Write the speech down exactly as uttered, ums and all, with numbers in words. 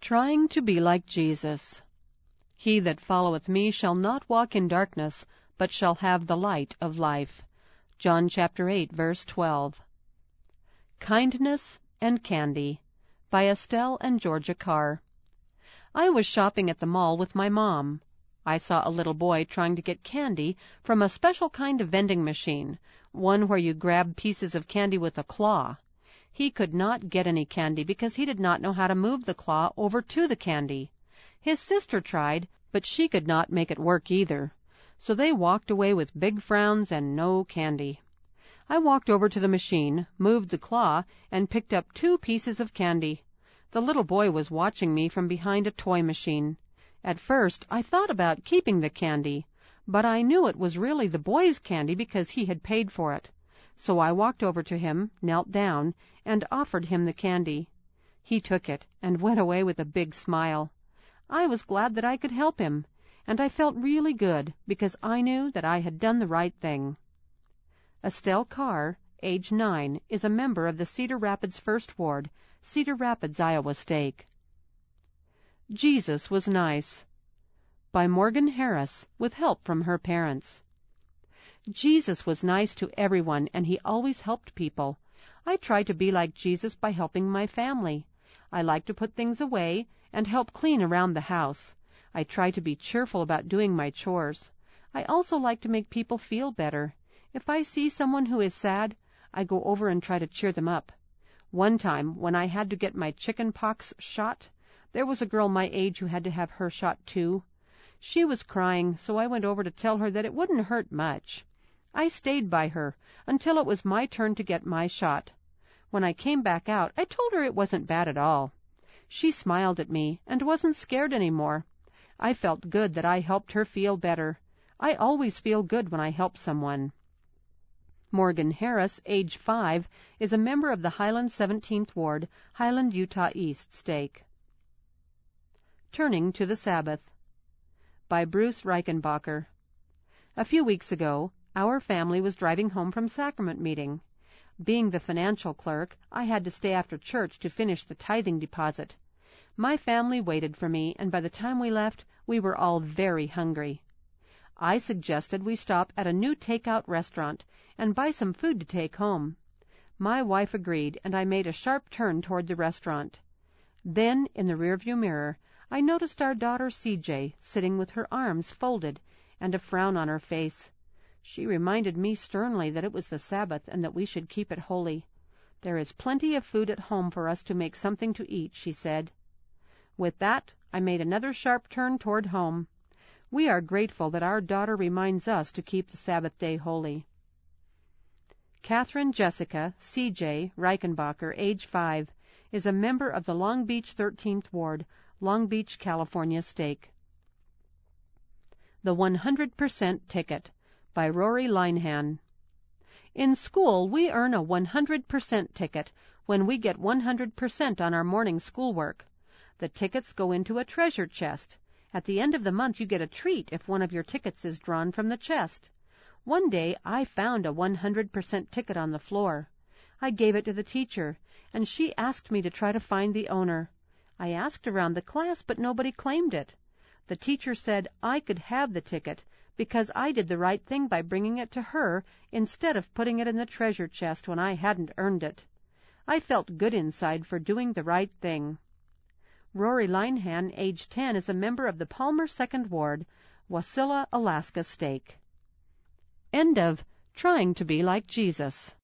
Trying to be like Jesus. He that followeth me shall not walk in darkness, but shall have the light of life. John chapter eight, verse twelve. Kindness and Candy by Estelle and Georgia Carr. I was shopping at the mall with my mom. I saw a little boy trying to get candy from a special kind of vending machine, one where you grab pieces of candy with a claw. He could not get any candy because he did not know how to move the claw over to the candy. His sister tried, but she could not make it work either. So they walked away with big frowns and no candy. I walked over to the machine, moved the claw, and picked up two pieces of candy. The little boy was watching me from behind a toy machine. At first I thought about keeping the candy, but I knew it was really the boy's candy because he had paid for it. So I walked over to him, knelt down, and offered him the candy. He took it and went away with a big smile. I was glad that I could help him, and I felt really good because I knew that I had done the right thing. Estelle Carr, age nine, is a member of the Cedar Rapids First Ward, Cedar Rapids, Iowa State. Jesus was nice. By Morgan Harris, with help from her parents. Jesus was nice to everyone, and he always helped people. I try to be like Jesus by helping my family. I like to put things away and help clean around the house. I try to be cheerful about doing my chores. I also like to make people feel better. If I see someone who is sad, I go over and try to cheer them up. One time, when I had to get my chicken pox shot, there was a girl my age who had to have her shot too. She was crying, so I went over to tell her that it wouldn't hurt much. I stayed by her until it was my turn to get my shot. When I came back out, I told her it wasn't bad at all. She smiled at me and wasn't scared anymore. I felt good that I helped her feel better. I always feel good when I help someone. Morgan Harris, age five, is a member of the Highland seventeenth Ward, Highland, Utah East Stake. Turning to the Sabbath by Bruce Reichenbacher. A few weeks ago, our family was driving home from sacrament meeting. Being the financial clerk, I had to stay after church to finish the tithing deposit. My family waited for me, and by the time we left, we were all very hungry. I suggested we stop at a new takeout restaurant and buy some food to take home. My wife agreed, and I made a sharp turn toward the restaurant. Then, in the rearview mirror, I noticed our daughter C J sitting with her arms folded and a frown on her face. She reminded me sternly that it was the Sabbath and that we should keep it holy. "There is plenty of food at home for us to make something to eat," she said. With that, I made another sharp turn toward home. We are grateful that our daughter reminds us to keep the Sabbath day holy. Catherine Jessica C J Reichenbacher, age five, is a member of the Long Beach thirteenth Ward, Long Beach, California Stake. The one hundred percent Ticket by Rory Linehan. In school, we earn a one hundred percent ticket when we get one hundred percent on our morning schoolwork. The tickets go into a treasure chest. At the end of the month, you get a treat if one of your tickets is drawn from the chest. One day, I found a one hundred percent ticket on the floor. I gave it to the teacher, and she asked me to try to find the owner. I asked around the class, but nobody claimed it. The teacher said I could have the ticket because I did the right thing by bringing it to her instead of putting it in the treasure chest when I hadn't earned it. I felt good inside for doing the right thing. Rory Linehan, age ten, is a member of the Palmer second Ward, Wasilla, Alaska Stake. End of Trying to be like Jesus.